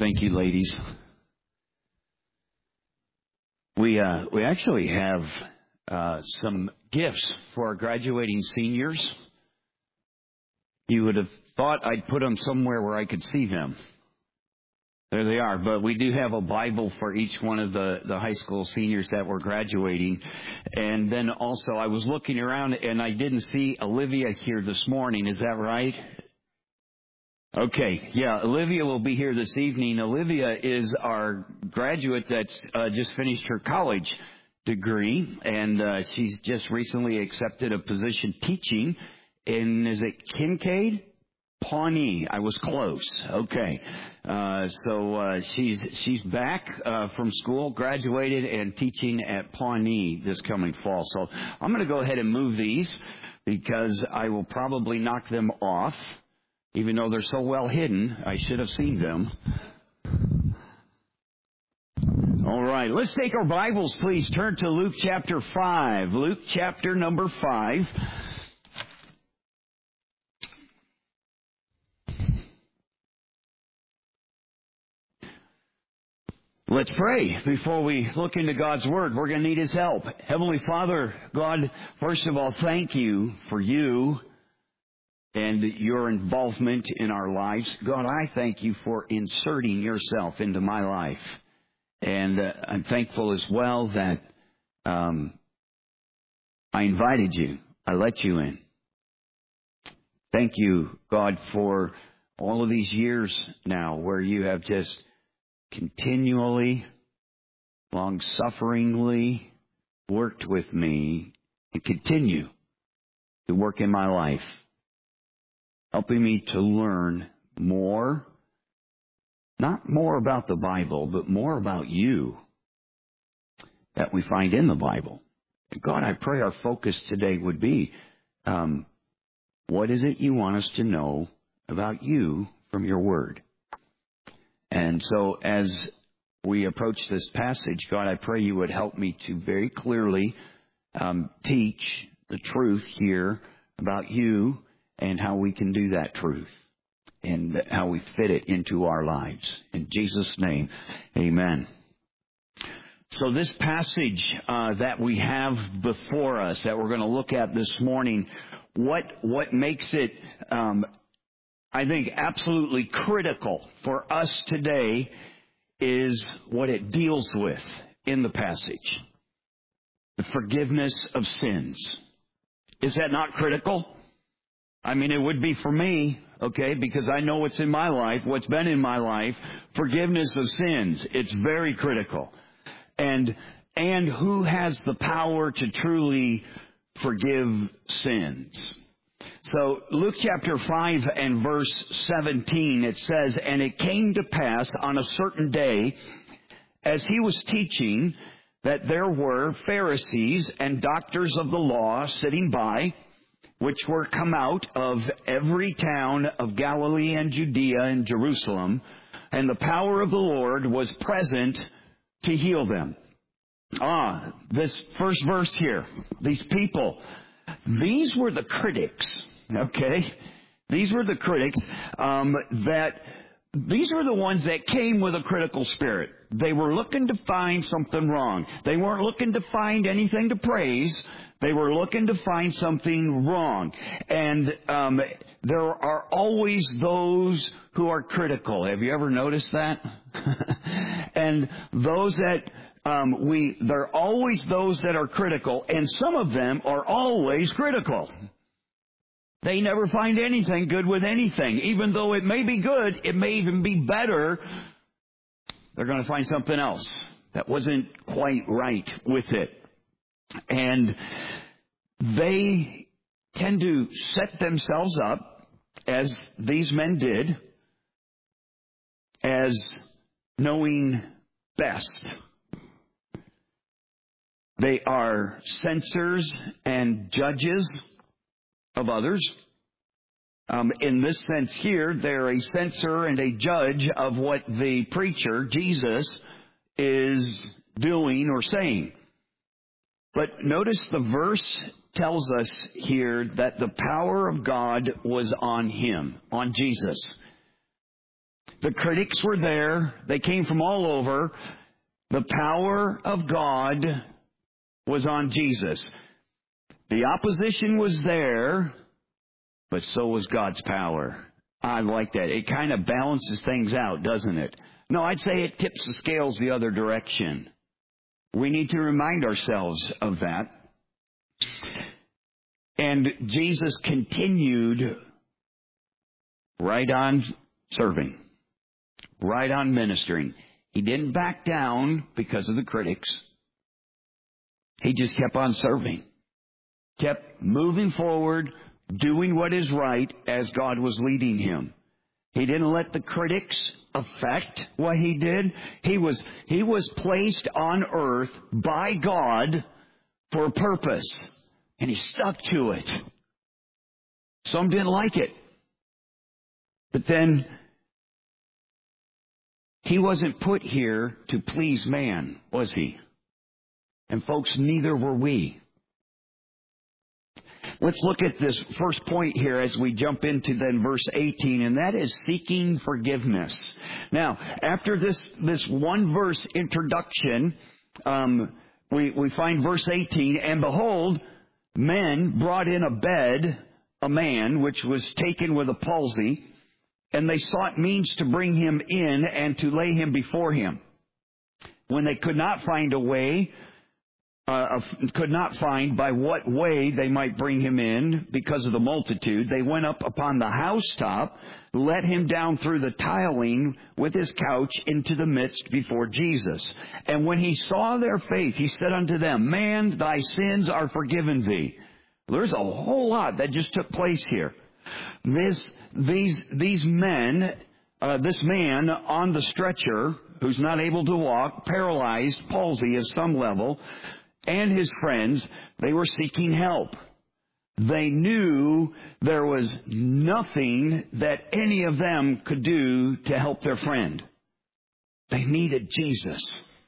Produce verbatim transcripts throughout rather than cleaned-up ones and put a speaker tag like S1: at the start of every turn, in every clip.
S1: Thank you, ladies. We uh, we actually have uh, some gifts for our graduating seniors. You would have thought I'd put them somewhere where I could see them. There they are. But we do have a Bible for each one of the, the high school seniors that were graduating. And then also I was looking around and I didn't see Olivia here this morning. Is that right? Okay, yeah, Olivia will be here this evening. Olivia is our graduate that's uh, just finished her college degree, and uh, she's just recently accepted a position teaching in, is it Kincaid? Pawnee. I was close. Okay, uh, so uh, she's she's back uh, from school, graduated, and teaching at Pawnee this coming fall. So I'm going to go ahead and move these because I will probably knock them off. Even though they're so well hidden, I should have seen them. All right, let's take our Bibles, please. Turn to Luke chapter five. Luke chapter number five. Let's pray before we look into God's Word. We're going to need His help. Heavenly Father, God, first of all, thank you for you and your involvement in our lives. God, I thank you for inserting yourself into my life. And uh, I'm thankful as well that um, I invited you. I let you in. Thank you, God, for all of these years now where you have just continually, long-sufferingly worked with me and continue to work in my life, helping me to learn more, not more about the Bible, but more about you that we find in the Bible. And God, I pray our focus today would be, um, what is it you want us to know about you from your Word? And so as we approach this passage, God, I pray you would help me to very clearly um, teach the truth here about you, and how we can do that truth and how we fit it into our lives. In Jesus' name, amen. So this passage uh, that we have before us that we're going to look at this morning, what what makes it, um, I think, absolutely critical for us today is what it deals with in the passage. The forgiveness of sins. Is that not critical? I mean, it would be for me, okay, because I know what's in my life, what's been in my life. Forgiveness of sins. It's very critical. And and who has the power to truly forgive sins? So Luke chapter five and verse seventeen, it says, "And it came to pass on a certain day, as he was teaching, that there were Pharisees and doctors of the law sitting by, which were come out of every town of Galilee and Judea and Jerusalem, and the power of the Lord was present to heal them." Ah, this first verse here, these people, these were the critics, okay? These were the critics um, that, these were the ones that came with a critical spirit. They were looking to find something wrong. They weren't looking to find anything to praise. They were looking to find something wrong. And um, there are always those who are critical. Have you ever noticed that? And those that um, we, there are always those that are critical, and some of them are always critical. They never find anything good with anything. Even though it may be good, it may even be better, they're going to find something else that wasn't quite right with it. And they tend to set themselves up, as these men did, as knowing best. They are censors and judges of others. Um, in this sense here, they're a censor and a judge of what the preacher, Jesus, is doing or saying. But notice the verse tells us here that the power of God was on him, on Jesus. The critics were there. They came from all over. The power of God was on Jesus. The opposition was there, but so was God's power. I like that. It kind of balances things out, doesn't it? No, I'd say it tips the scales the other direction. We need to remind ourselves of that. And Jesus continued right on serving, right on ministering. He didn't back down because of the critics. He just kept on serving, kept moving forward, doing what is right as God was leading him. He didn't let the critics affect what he did. He was, he was placed on earth by God for a purpose, and he stuck to it. Some didn't like it. But then he wasn't put here to please man, was he? And folks, neither were we. Let's look at this first point here as we jump into then verse eighteen, and that is seeking forgiveness. Now, after this, this one verse introduction, um, we, we find verse eighteen, and behold, men brought in a bed, a man which was taken with a palsy, and they sought means to bring him in and to lay him before him. When they could not find a way, Uh, could not find by what way they might bring him in because of the multitude, they went up upon the housetop, let him down through the tiling with his couch into the midst before Jesus. And when he saw their faith, he said unto them, Man, thy sins are forgiven thee. There's a whole lot that just took place here. This, these, these men, uh, this man on the stretcher, who's not able to walk, paralyzed, palsy of some level, and his friends, they were seeking help. They knew there was nothing that any of them could do to help their friend. They needed Jesus.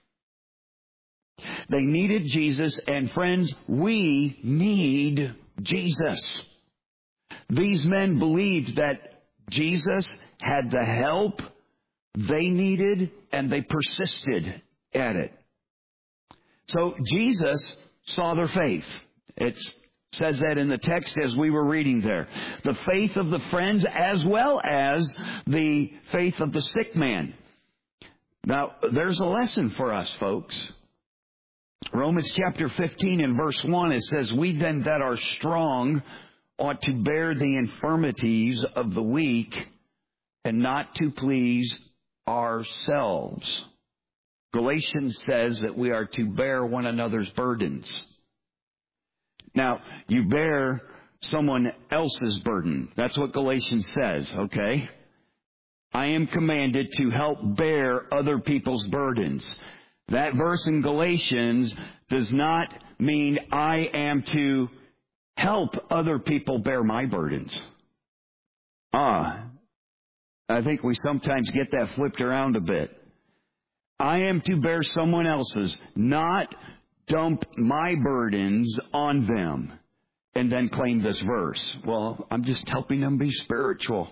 S1: They needed Jesus, and friends, we need Jesus. These men believed that Jesus had the help they needed, and they persisted at it. So Jesus saw their faith. It says that in the text as we were reading there. The faith of the friends as well as the faith of the sick man. Now, there's a lesson for us, folks. Romans chapter fifteen and verse one, it says, We then that are strong ought to bear the infirmities of the weak and not to please ourselves. Galatians says that we are to bear one another's burdens. Now, you bear someone else's burden. That's what Galatians says, okay? I am commanded to help bear other people's burdens. That verse in Galatians does not mean I am to help other people bear my burdens. Ah, I think we sometimes get that flipped around a bit. I am to bear someone else's, not dump my burdens on them and then claim this verse. Well, I'm just helping them be spiritual.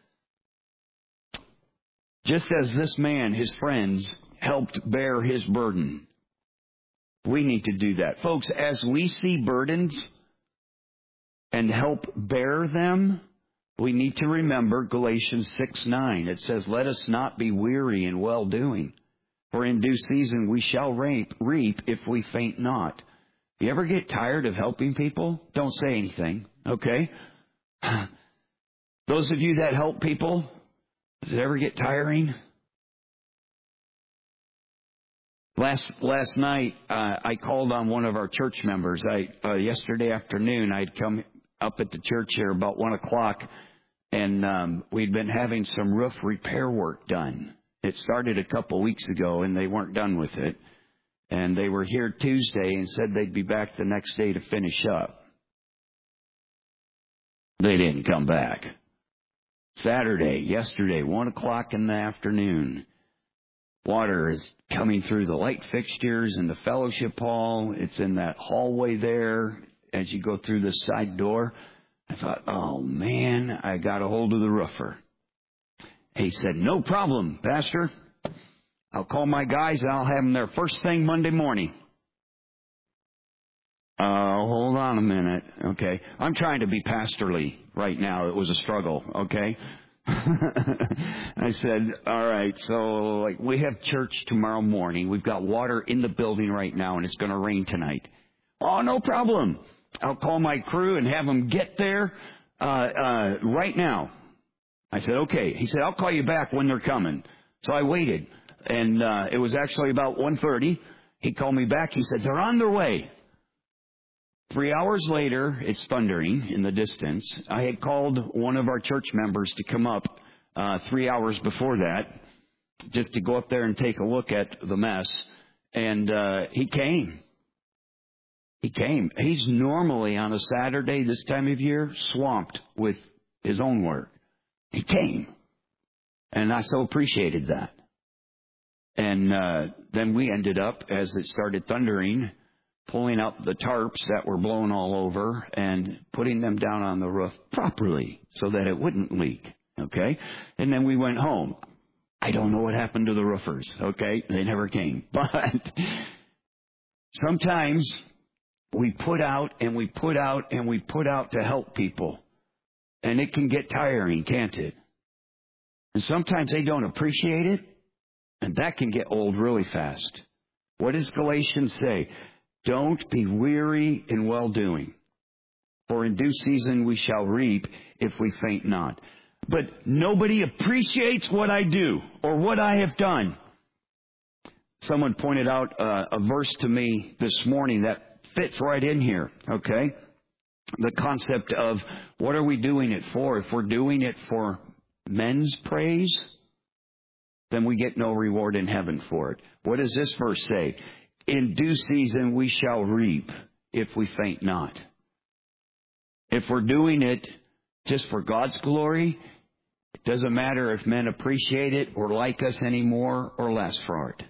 S1: Just as this man, his friends, helped bear his burden, we need to do that. Folks, as we see burdens and help bear them, we need to remember Galatians six nine. It says, Let us not be weary in well-doing. For in due season we shall reap, reap if we faint not. You ever get tired of helping people? Don't say anything, okay? Those of you that help people, does it ever get tiring? Last last night, uh, I called on one of our church members. I uh, yesterday afternoon, I'd come up at the church here about one o'clock, and um, we'd been having some roof repair work done. It started a couple weeks ago, and they weren't done with it. And they were here Tuesday and said they'd be back the next day to finish up. They didn't come back. Saturday, yesterday, one o'clock in the afternoon, water is coming through the light fixtures in the fellowship hall. It's in that hallway there as you go through the side door. I thought, oh, man, I got a hold of the roofer. He said, no problem, Pastor. I'll call my guys and I'll have them there first thing Monday morning. Uh, hold on a minute, okay? I'm trying to be pastorly right now. It was a struggle, okay? I said, all right, so like we have church tomorrow morning. We've got water in the building right now, and it's going to rain tonight. Oh, no problem. I'll call my crew and have them get there uh, uh, right now. I said, okay. He said, I'll call you back when they're coming. So I waited, and uh, it was actually about one thirty. He called me back. He said, they're on their way. Three hours later, it's thundering in the distance. I had called one of our church members to come up uh, three hours before that, just to go up there and take a look at the mess. And uh, he came. He came. He's normally on a Saturday this time of year swamped with his own work. He came. And I so appreciated that. And uh, then we ended up, as it started thundering, pulling up the tarps that were blown all over and putting them down on the roof properly so that it wouldn't leak, okay? And then we went home. I don't know what happened to the roofers, okay? They never came. But sometimes we put out and we put out and we put out to help people. And it can get tiring, can't it? And sometimes they don't appreciate it, and that can get old really fast. What does Galatians say? Don't be weary in well-doing, for in due season we shall reap if we faint not. But nobody appreciates what I do or what I have done. Someone pointed out uh, a verse to me this morning that fits right in here, okay? The concept of what are we doing it for? If we're doing it for men's praise, then we get no reward in heaven for it. What does this verse say? In due season we shall reap if we faint not. If we're doing it just for God's glory, it doesn't matter if men appreciate it or like us any more or less for it.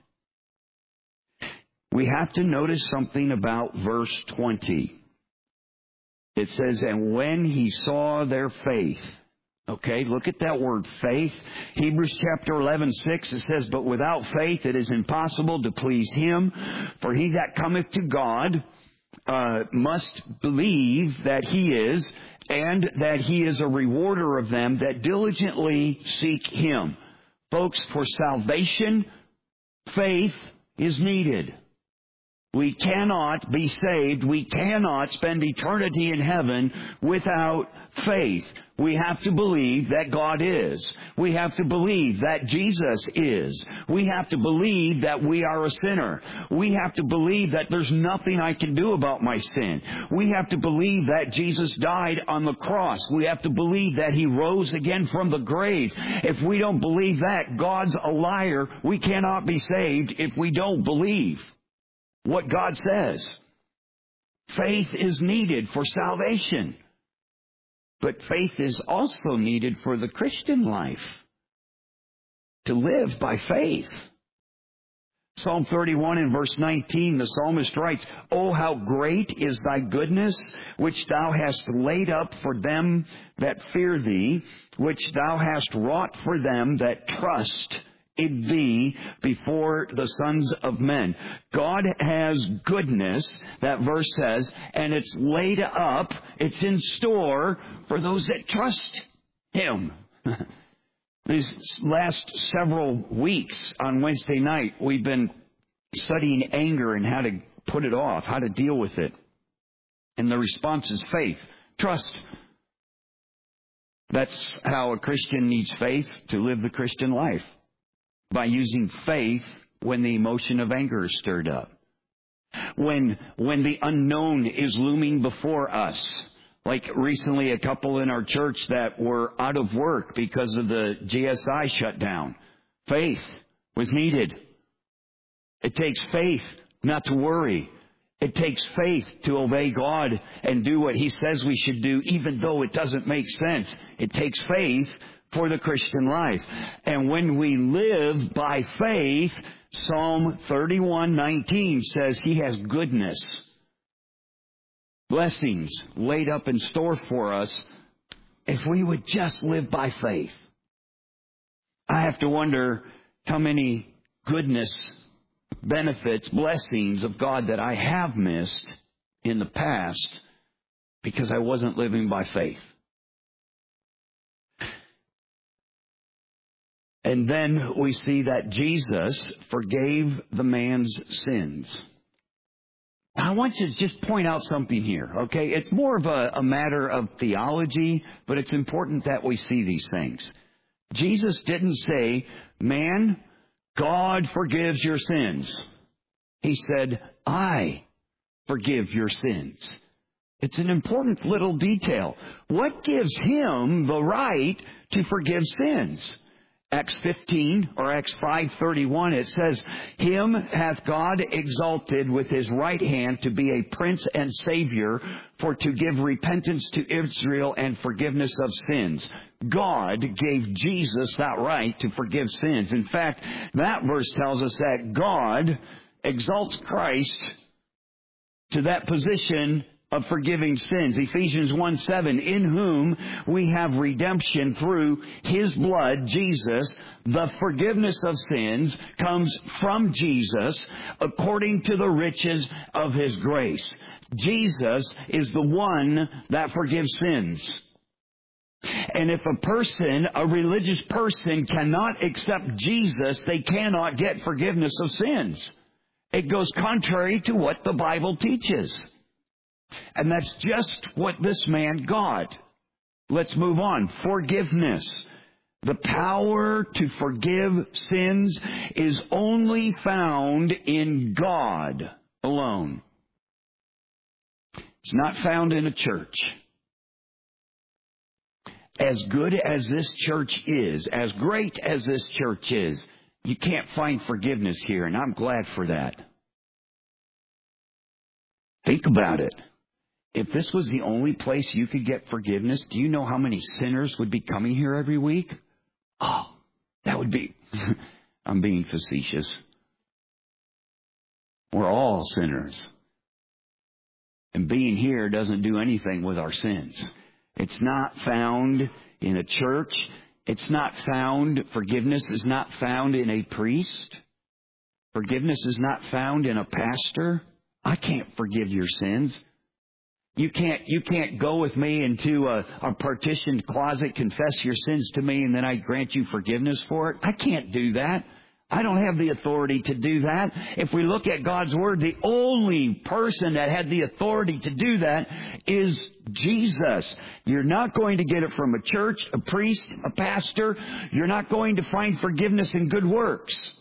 S1: We have to notice something about verse twenty. It says, and when he saw their faith. Okay, look at that word, faith. Hebrews chapter eleven, six, it says, but without faith it is impossible to please him. For he that cometh to God uh, must believe that he is, and that he is a rewarder of them that diligently seek him. Folks, for salvation, faith is needed. We cannot be saved. We cannot spend eternity in heaven without faith. We have to believe that God is. We have to believe that Jesus is. We have to believe that we are a sinner. We have to believe that there's nothing I can do about my sin. We have to believe that Jesus died on the cross. We have to believe that he rose again from the grave. If we don't believe that, God's a liar. We cannot be saved if we don't believe what God says. Faith is needed for salvation. But faith is also needed for the Christian life. To live by faith. Psalm thirty-one and verse nineteen, the psalmist writes, oh, how great is thy goodness, which thou hast laid up for them that fear thee, which thou hast wrought for them that trust in thee before the sons of men. God has goodness, that verse says, and it's laid up, it's in store for those that trust him. These last several weeks on Wednesday night, we've been studying anger and how to put it off, how to deal with it. And the response is faith, trust. That's how a Christian needs faith to live the Christian life. By using faith when the emotion of anger is stirred up. When, when the unknown is looming before us. Like recently a couple in our church that were out of work because of the G S I shutdown. Faith was needed. It takes faith not to worry. It takes faith to obey God and do what he says we should do even though it doesn't make sense. It takes faith for the Christian life. And when we live by faith, Psalm thirty-one nineteen says he has goodness, blessings laid up in store for us if we would just live by faith. I have to wonder how many goodness, benefits, blessings of God that I have missed in the past because I wasn't living by faith. And then we see that Jesus forgave the man's sins. I want you to just point out something here, okay? It's more of a, a matter of theology, but it's important that we see these things. Jesus didn't say, man, God forgives your sins. He said, I forgive your sins. It's an important little detail. What gives him the right to forgive sins? Acts fifteen or Acts five thirty-one, it says, him hath God exalted with his right hand to be a prince and savior, for to give repentance to Israel and forgiveness of sins. God gave Jesus that right to forgive sins. In fact, that verse tells us that God exalts Christ to that position of forgiving sins. Ephesians one seven, in whom we have redemption through his blood, Jesus. The forgiveness of sins comes from Jesus according to the riches of his grace. Jesus is the one that forgives sins. And if a person, a religious person, cannot accept Jesus, they cannot get forgiveness of sins. It goes contrary to what the Bible teaches. And that's just what this man got. Let's move on. Forgiveness. The power to forgive sins is only found in God alone. It's not found in a church. As good as this church is, as great as this church is, you can't find forgiveness here, and I'm glad for that. Think about it. If this was the only place you could get forgiveness, do you know how many sinners would be coming here every week? Oh, that would be... I'm being facetious. We're all sinners. And being here doesn't do anything with our sins. It's not found in a church. It's not found, forgiveness is not found in a priest. Forgiveness is not found in a pastor. I can't forgive your sins. You can't, you can't go with me into a, a partitioned closet, confess your sins to me, and then I grant you forgiveness for it. I can't do that. I don't have the authority to do that. If we look at God's Word, the only person that had the authority to do that is Jesus. You're not going to get it from a church, a priest, a pastor. You're not going to find forgiveness in good works.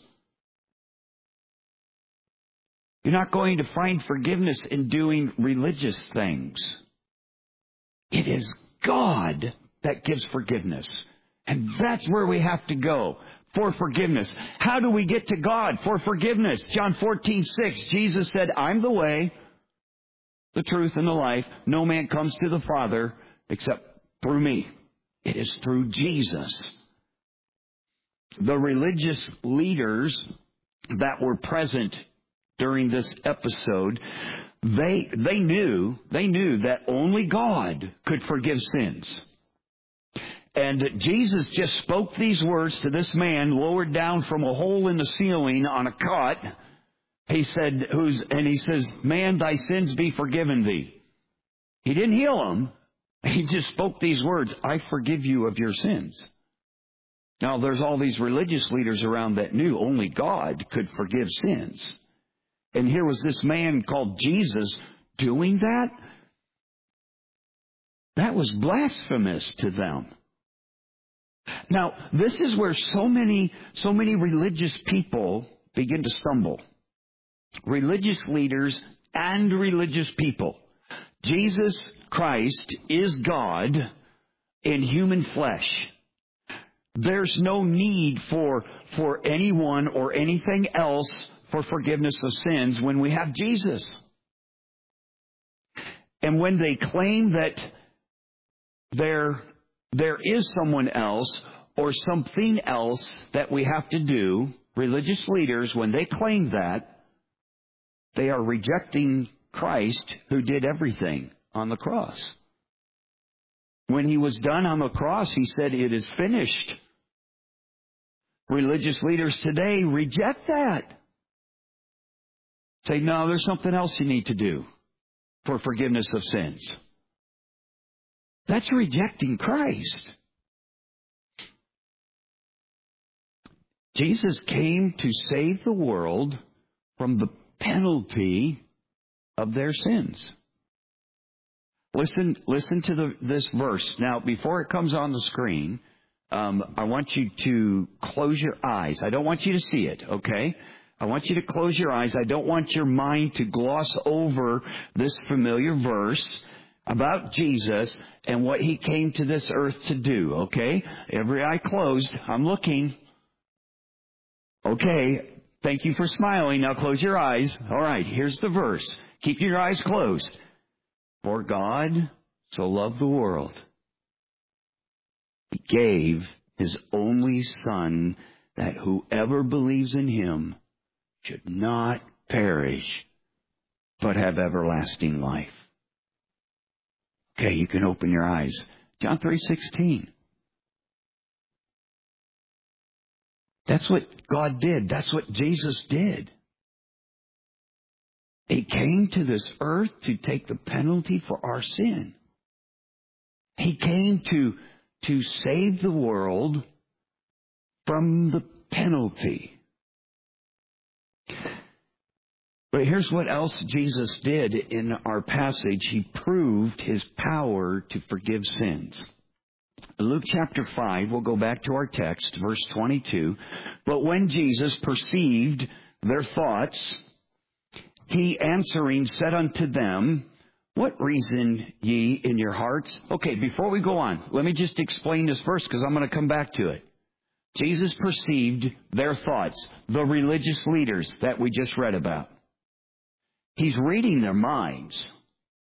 S1: You're not going to find forgiveness in doing religious things. It is God that gives forgiveness. And that's where we have to go for forgiveness. How do we get to God for forgiveness? John fourteen six, Jesus said, I'm the way, the truth, and the life. No man comes to the Father except through me. It is through Jesus. The religious leaders that were present during this episode, they they knew they knew that only God could forgive sins. And Jesus just spoke these words to this man lowered down from a hole in the ceiling on a cot. He said, "Who's?" And he says, "Man, thy sins be forgiven thee." He didn't heal him. He just spoke these words, "I forgive you of your sins." Now, there's all these religious leaders around that knew only God could forgive sins. And here was this man called Jesus doing that. That was blasphemous to them. Now, this is where so many, so many religious people begin to stumble. Religious leaders and religious people. Jesus Christ is God in human flesh. There's no need for, for anyone or anything else for forgiveness of sins when we have Jesus. And when they claim that there, there is someone else or something else that we have to do, religious leaders, when they claim that, they are rejecting Christ who did everything on the cross. When he was done on the cross, he said, "It is finished." religious leaders today reject that. Say, no, there's something else you need to do for forgiveness of sins. That's rejecting Christ. Jesus came to save the world from the penalty of their sins. Listen, listen to the, this verse. Now, before it comes on the screen, um, I want you to close your eyes. I don't want you to see it, okay? I want you to close your eyes. I don't want your mind to gloss over this familiar verse about Jesus and what He came to this earth to do, okay? Every eye closed. I'm looking. Okay. Thank you for smiling. Now close your eyes. All right. Here's the verse. Keep your eyes closed. For God so loved the world, He gave His only Son, that whoever believes in Him should not perish, but have everlasting life. Okay, you can open your eyes. John three sixteen. That's what God did. That's what Jesus did. He came to this earth to take the penalty for our sin. He came to, to save the world from the penalty. But here's what else Jesus did in our passage. He proved His power to forgive sins. Luke chapter five, we'll go back to our text, verse twenty-two. But when Jesus perceived their thoughts, He answering said unto them, what reason ye in your hearts? Okay, before we go on, let me just explain this first because I'm going to come back to it. Jesus perceived their thoughts, the religious leaders that we just read about. He's reading their minds.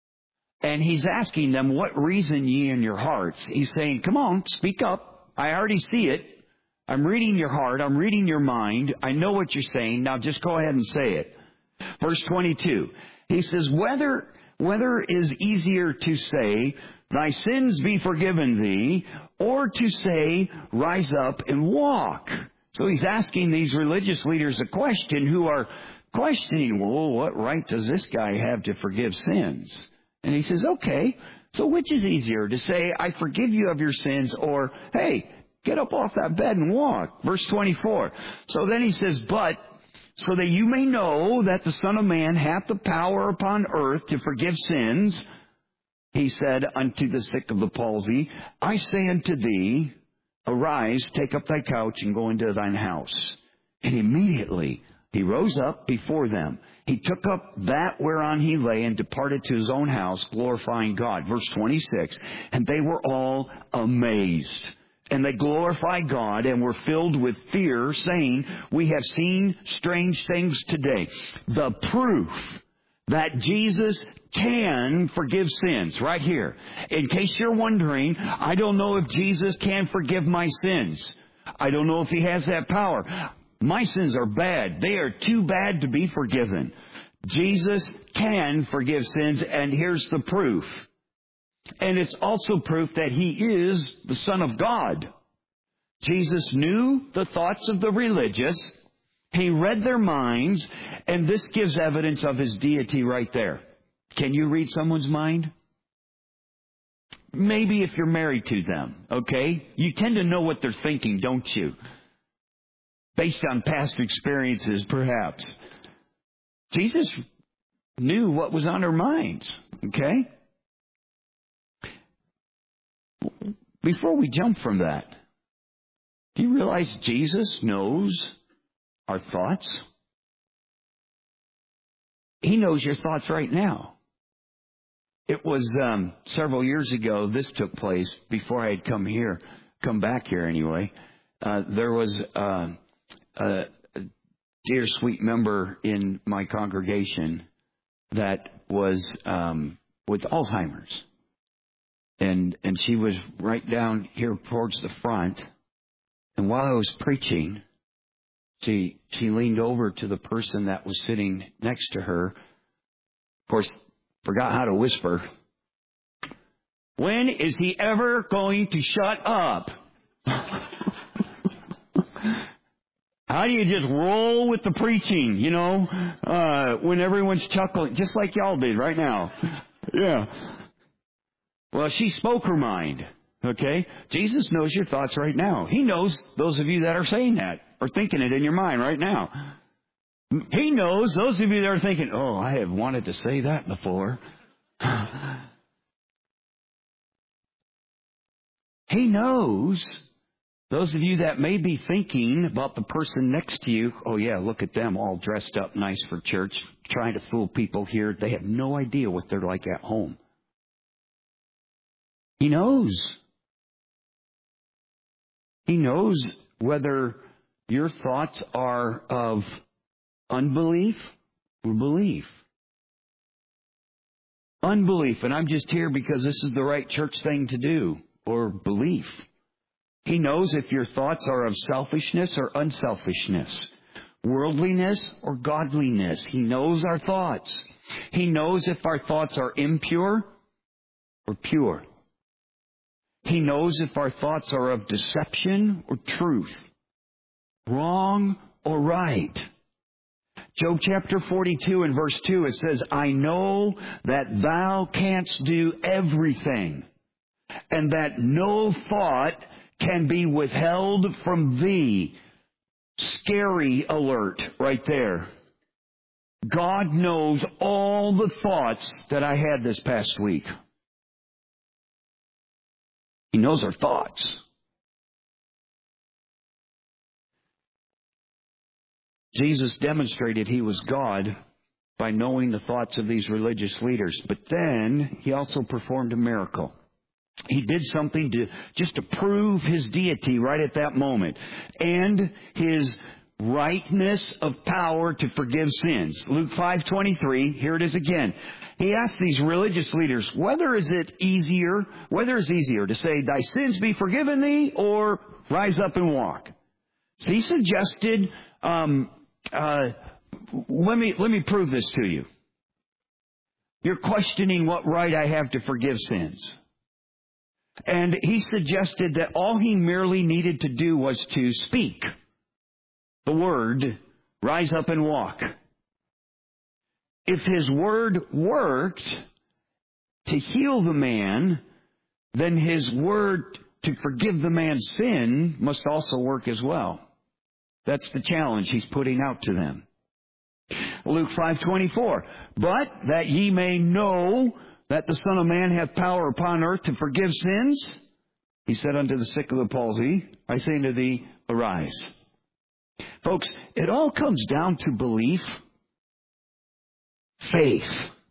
S1: And He's asking them, what reason ye in your hearts? He's saying, come on, speak up. I already see it. I'm reading your heart. I'm reading your mind. I know what you're saying. Now just go ahead and say it. Verse twenty-two. He says, whether, whether is easier to say, thy sins be forgiven thee, or to say, rise up and walk. So He's asking these religious leaders a question who are questioning, well, what right does this guy have to forgive sins? And He says, okay, so which is easier, to say, I forgive you of your sins, or, hey, get up off that bed and walk? Verse twenty-four. So then He says, but, so that you may know that the Son of Man hath the power upon earth to forgive sins, He said unto the sick of the palsy, I say unto thee, arise, take up thy couch, and go into thine house. And immediately He rose up before them. He took up that whereon he lay and departed to his own house, glorifying God. Verse twenty-six. And they were all amazed. And they glorified God and were filled with fear, saying, we have seen strange things today. The proof that Jesus can forgive sins, right here. In case you're wondering, I don't know if Jesus can forgive my sins. I don't know if He has that power. My sins are bad. They are too bad to be forgiven. Jesus can forgive sins, and here's the proof. And it's also proof that He is the Son of God. Jesus knew the thoughts of the religious. He read their minds, and this gives evidence of His deity right there. Can you read someone's mind? Maybe if you're married to them, okay? You tend to know what they're thinking, don't you? Based on past experiences, perhaps. Jesus knew what was on their minds, okay? Before we jump from that, do you realize Jesus knows our thoughts? He knows your thoughts right now. It was um, several years ago this took place, before I had come here, come back here anyway. Uh, there was uh, a dear sweet member in my congregation that was um, with Alzheimer's. And and she was right down here towards the front. And while I was preaching, she she leaned over to the person that was sitting next to her. Of course, forgot how to whisper. When is he ever going to shut up? How do you just roll with the preaching, you know, uh, when everyone's chuckling, just like y'all did right now? Yeah. Well, she spoke her mind, okay? Jesus knows your thoughts right now. He knows those of you that are saying that, or thinking it in your mind right now. He knows those of you that are thinking, oh, I have wanted to say that before. He knows those of you that may be thinking about the person next to you, oh yeah, look at them all dressed up nice for church, trying to fool people here. They have no idea what they're like at home. He knows. He knows whether your thoughts are of unbelief or belief. Unbelief, and I'm just here because this is the right church thing to do, or belief. He knows if your thoughts are of selfishness or unselfishness, worldliness or godliness. He knows our thoughts. He knows if our thoughts are impure or pure. He knows if our thoughts are of deception or truth, wrong or right. Job chapter forty-two and verse two, it says, I know that thou canst do everything, and that no thought can be withheld from thee. Scary alert right there. God knows all the thoughts that I had this past week. He knows our thoughts. Jesus demonstrated He was God by knowing the thoughts of these religious leaders. But then He also performed a miracle. He did something to just to prove His deity right at that moment, and His rightness of power to forgive sins. Luke five twenty-three, here it is again. He asked these religious leaders, whether is it easier, whether is easier to say, thy sins be forgiven thee, or rise up and walk. So He suggested, um, uh, let me let me prove this to you. You're questioning what right I have to forgive sins. And He suggested that all He merely needed to do was to speak the word, rise up and walk. If His word worked to heal the man, then His word to forgive the man's sin must also work as well. That's the challenge He's putting out to them. Luke five twenty-four, but that ye may know that the Son of Man hath power upon earth to forgive sins, He said unto the sick of the palsy, I say unto thee, arise. Folks, it all comes down to belief, faith.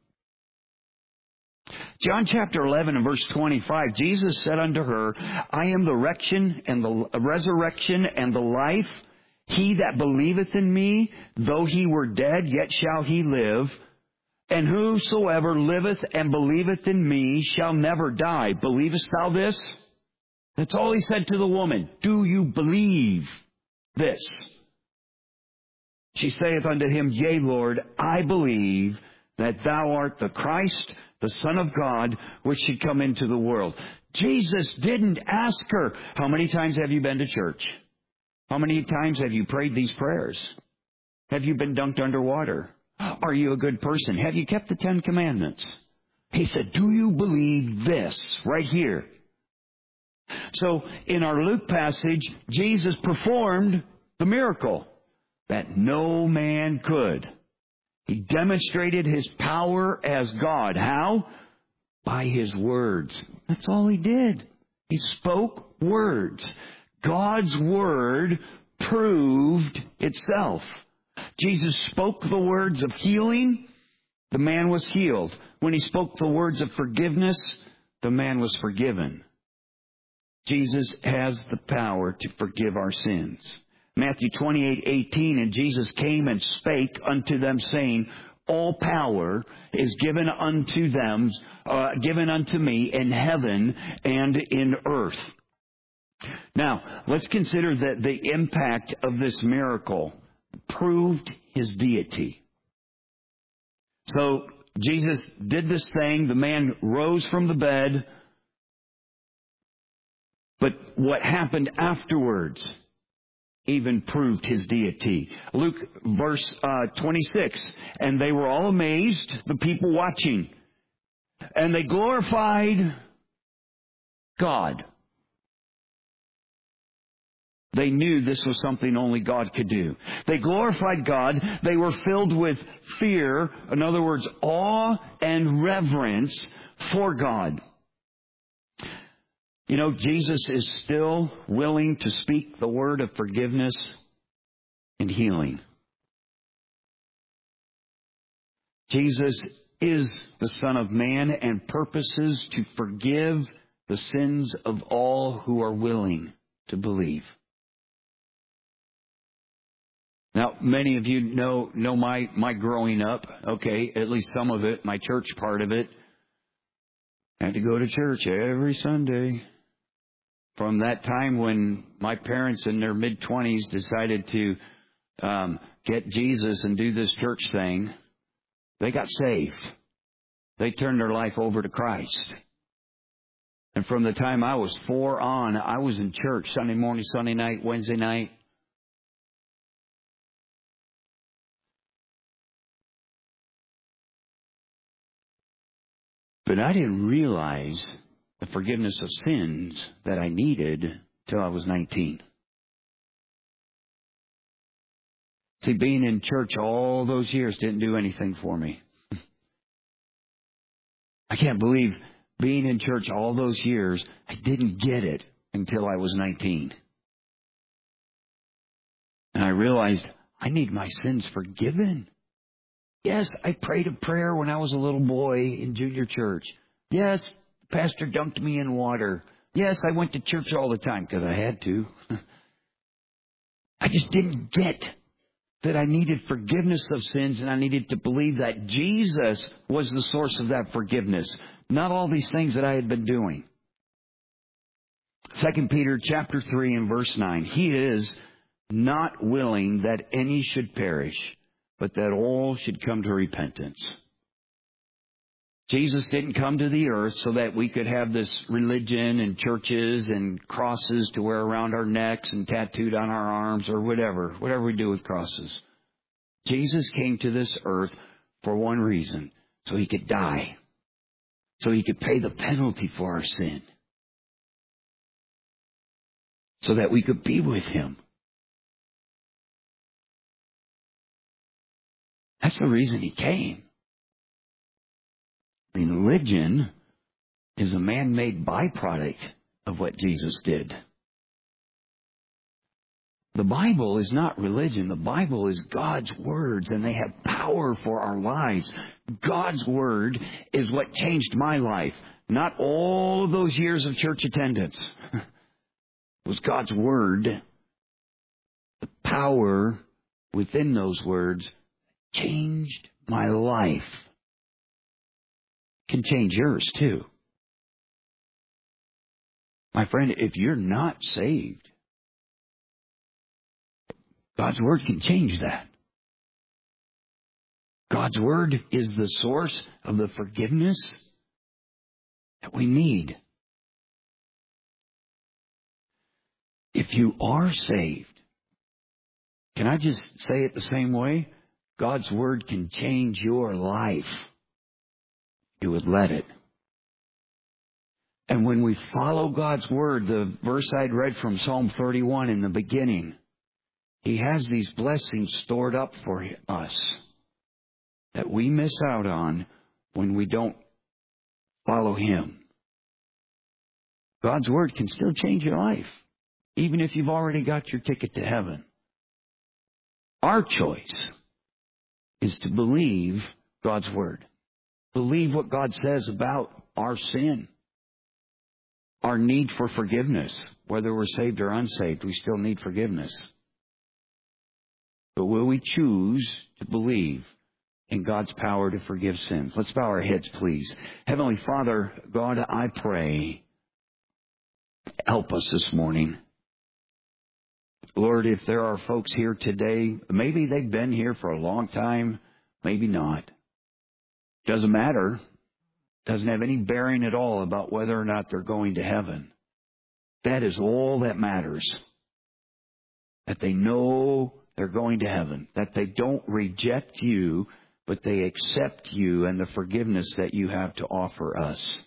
S1: John chapter eleven and verse twenty-five, Jesus said unto her, I am the resurrection and the resurrection and the life. He that believeth in me, though he were dead, yet shall he live. And whosoever liveth and believeth in me shall never die. Believest thou this? That's all He said to the woman. Do you believe this? She saith unto Him, Yea, Lord, I believe that thou art the Christ, the Son of God, which should come into the world. Jesus didn't ask her, how many times have you been to church? How many times have you prayed these prayers? Have you been dunked underwater? Are you a good person? Have you kept the Ten Commandments? He said, do you believe this right here? So in our Luke passage, Jesus performed the miracle that no man could. He demonstrated His power as God. How? By His words. That's all He did. He spoke words. God's word proved itself. Jesus spoke the words of healing, the man was healed. When He spoke the words of forgiveness, the man was forgiven. Jesus has the power to forgive our sins. Matthew twenty-eight eighteen, and Jesus came and spake unto them, saying, all power is given unto them, uh, given unto me in heaven and in earth. Now, let's consider that the impact of this miracle proved His deity. So, Jesus did this thing. The man rose from the bed. But what happened afterwards? even proved his deity. Luke verse uh, twenty-six, and they were all amazed, the people watching, and they glorified God. They knew this was something only God could do. They glorified God. They were filled with fear, in other words, awe and reverence for God. You know, Jesus is still willing to speak the word of forgiveness and healing. Jesus is the Son of Man and purposes to forgive the sins of all who are willing to believe. Now, many of you know know my, my growing up, okay, at least some of it, my church part of it. I had to go to church every Sunday. From that time when my parents in their mid-twenties decided to um, get Jesus and do this church thing, they got saved. They turned their life over to Christ. And from the time I was four on, I was in church Sunday morning, Sunday night, Wednesday night. But I didn't realize the forgiveness of sins that I needed till I was nineteen. See, being in church all those years didn't do anything for me. I can't believe being in church all those years, I didn't get it until I was nineteen. And I realized I need my sins forgiven. Yes, I prayed a prayer when I was a little boy in junior church. Yes, the pastor dunked me in water. Yes, I went to church all the time because I had to. I just didn't get that I needed forgiveness of sins, and I needed to believe that Jesus was the source of that forgiveness, not all these things that I had been doing. Second Peter chapter three and verse nine. He is not willing that any should perish, but that all should come to repentance. Jesus didn't come to the earth so that we could have this religion and churches and crosses to wear around our necks and tattooed on our arms or whatever, whatever we do with crosses. Jesus came to this earth for one reason, so he could die, so he could pay the penalty for our sin, so that we could be with him. That's the reason he came. Religion is a man-made byproduct of what Jesus did. The Bible is not religion. The Bible is God's words, and they have power for our lives. God's word is what changed my life, not all of those years of church attendance. It was God's word, the power within those words changed my life. Can change yours too. My friend, if you're not saved, God's word can change that. God's word is the source of the forgiveness that we need. If you are saved, can I just say it the same way? God's word can change your life. You would let it. And when we follow God's word, the verse I'd read from Psalm thirty-one in the beginning, he has these blessings stored up for us that we miss out on when we don't follow him. God's word can still change your life, even if you've already got your ticket to heaven. Our choice is to believe God's word. Believe what God says about our sin, our need for forgiveness. Whether we're saved or unsaved, we still need forgiveness. But will we choose to believe in God's power to forgive sins? Let's bow our heads, please. Heavenly Father, God, I pray, help us this morning. Lord, if there are folks here today, maybe they've been here for a long time, maybe not. Doesn't matter. Doesn't have any bearing at all about whether or not they're going to heaven. That is all that matters. that they know they're going to heaven, that they don't reject you, but they accept you and the forgiveness that you have to offer us.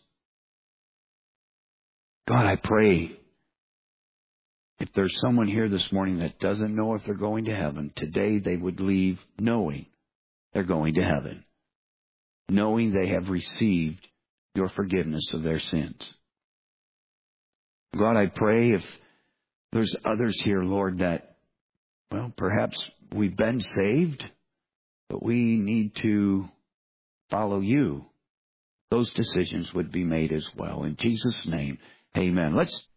S1: God, I pray, if there's someone here this morning that doesn't know if they're going to heaven, today they would leave knowing they're going to heaven, knowing they have received your forgiveness of their sins. God, I pray if there's others here, Lord, that, well, perhaps we've been saved, but we need to follow you. Those decisions would be made as well. In Jesus' name, amen. Let's